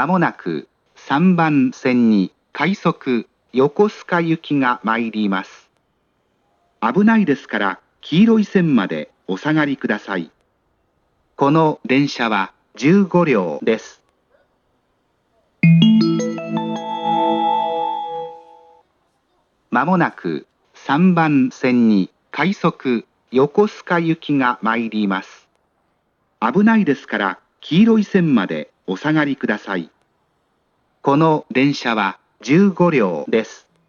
まもなく3番線に快速横須賀行きが参ります。危ないですから黄色い線までお下がりください。この電車は15両です。まもなく3番線に快速横須賀行きが参ります。危ないですから黄色い線までお下がりください。この電車は15両です。